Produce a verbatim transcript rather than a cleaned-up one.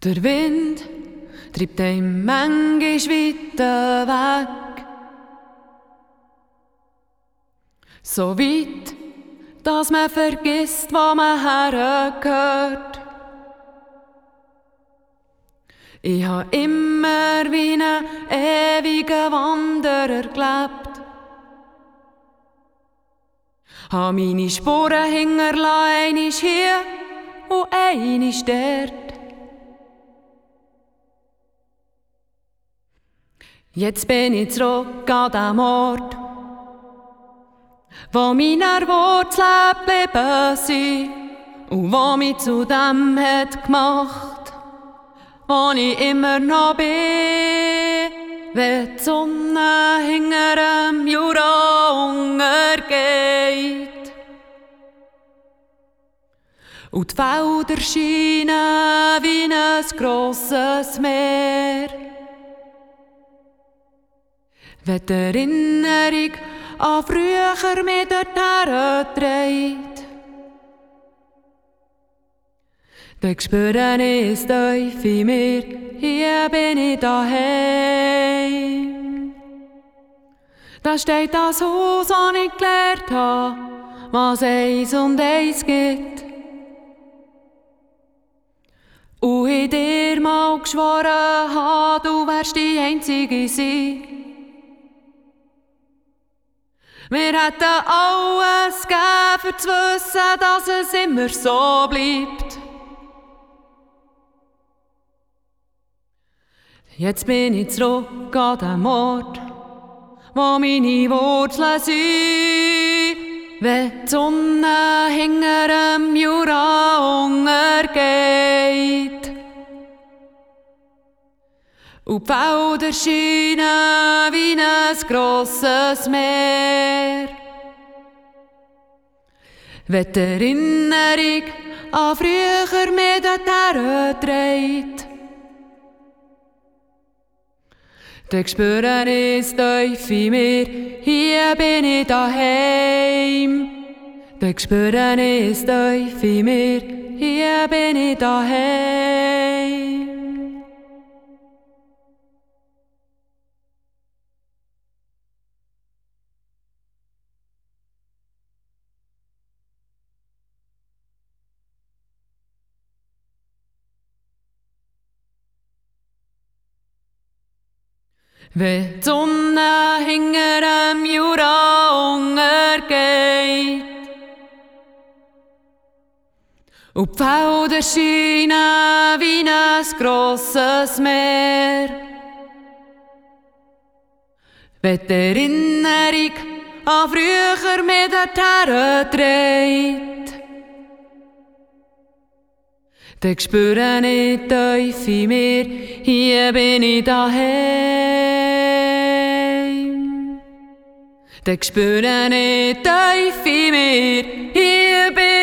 Der Wind treibt einem manchmal weiter weg. So weit, dass man vergisst, wo man hergehört. Ich hab immer wie ein ewiger Wanderer gelebt. Hab meine Spuren hinterlassen, einisch hier und einisch dort. Jetzt bin ich zurück an den Ort, wo meine Wurzeln geblieben sind und wo mich zu dem hat gemacht, wo ich immer noch bin, wenn die Sonne hinter dem Jura untergeht. Und die Felder scheinen wie ein grosses Meer. Wenn die Erinnerung an früher mich dorthin trägt, dann spüre ich es tief in mir, hier bin ich daheim. Da steht das Haus, das ich gelernt habe, was eins und eins gibt. Und ich dir mal geschworen habe, du wärst die Einzige sein. Wir hätten alles gegeben, für zu wissen, dass es immer so bleibt. Jetzt bin ich zurück an den Ort, wo meine Wurzeln sind. Wenn die Sonne hinter dem Jura untergeht und die Felder scheinen wie ein grosses Meer. Wenn die Erinnerung an früher mich dorthin trägt, dann spüre ich es tief in mir, hier bin ich daheim. Dann spüre ich es tief in mir, hier bin ich daheim. Wenn die Sonne hinter dem Jura untergeht und die Felder scheinen wie ein grosses Meer. Wenn die Erinnerung an früher mich dorthin trägt, dann spüre ich tief in mir, hier bin ich daheim. Dann spüre ich tief in mir, hier bin ich